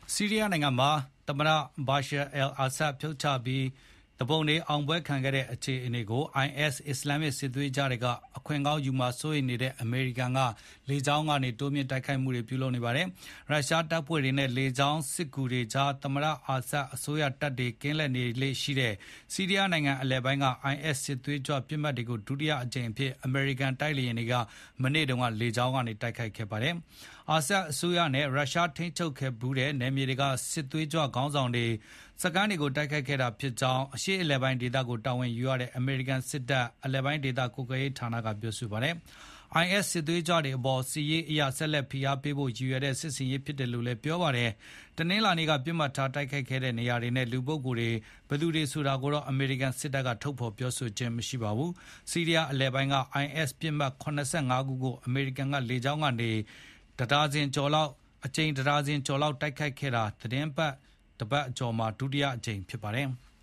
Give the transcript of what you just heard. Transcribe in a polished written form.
ဆီးရီးယားနိုင်ငံမှာသမ္မတဘာရှာအယ်အာဆတ်ဖြုတ်ချပြီးသူပုန်တွေအောင်ပွဲခံခဲ့တဲ့အခြေအနေကို IS အစ္စလာမစ်စစ်သွေးကြွတွေကအခွင့်ကောင်းယူမှာစိုးရိမ်နေတဲ့အမေရိကန်ကလေကြောင်းကနေတိုးမြင့်တိုက်ခိုက်မှုတွေပြုလုပ်နေပါတယ်။ရုရှားတပ်ဖွဲ့တွေနဲ့လေကြောင်းစစ်ကူတွေကြားသမ္မတအာဆတ်အစိုးရတပ်တွေကင်းလှည့်နေလေရှိတဲ့ဆီးရီးယားနိုင်ငံအလယ်ပိုင်းက IS စစ်သွေးကြွပစ်မှတ်တွေကိုဒုတိယအကြိမ်အဖြစ်အမေရိကန်တိုက်လေယာဉ်တွေကမနေ့တုန်းကလေကြောင်းကနေတိုက်ခိုက်ခဲ့ပါတယ်။အာဆတ်အစိုးရနဲ့ရုရှားထိန်းချုပ်ခဲ့ဘူးတဲ့နယ်မြေတွေကစစ်သွေးကြွခေါင်းဆောင်တွေစကန်းတွေကိုတိုက်ခိုက်ခဲ့တာဖြစ်ကြောင်းအရှေ့အလယ်ပိုင်းဒေသကိုတာဝန်ယူရတဲ့အမေရိကန်စစ်တပ်အလယ်ပိုင်းဒေသကွပ်ကဲရေးဌာနကပြောဆိုပါတယ်။ IS စစ်သွေးကြွတွေအပေါ်စစ်ရေးအရဆက်လက်ဖိအားပေးဖို့ရည်ရွယ်တဲ့စစ်ဆင်ရေးဖြစ်တယ်လို့လည်းပြောပါတယ်။တနင်္လာနေ့ကပြစ်မှတ်ထားတိုက်ခိုက်ခဲ့တဲ့နေရာတွေနဲ့လူပုဂ္ဂိုလ်တွေဘယ်သူတွေဆိုတာကိုတော့အမေရိကန်စစ်တပ်ကထုတ်ဖော်ပြောဆိုခြင်းမရှိပါဘူး။ဆီးရီးယားအလယ်ပိုင်းက IS ပြစ်မှတ်85ခုကိုအမေရိကန်ကလေကြောင်းကနေအကြိမ်တဒါဇင်ကျော်လောက်တိုက်ခိုက်ခဲ့တာသတင်းပတ်တပတ်အကျော်မှာဒုတိယအကြိမ်ဖြစ်ပါတယ်။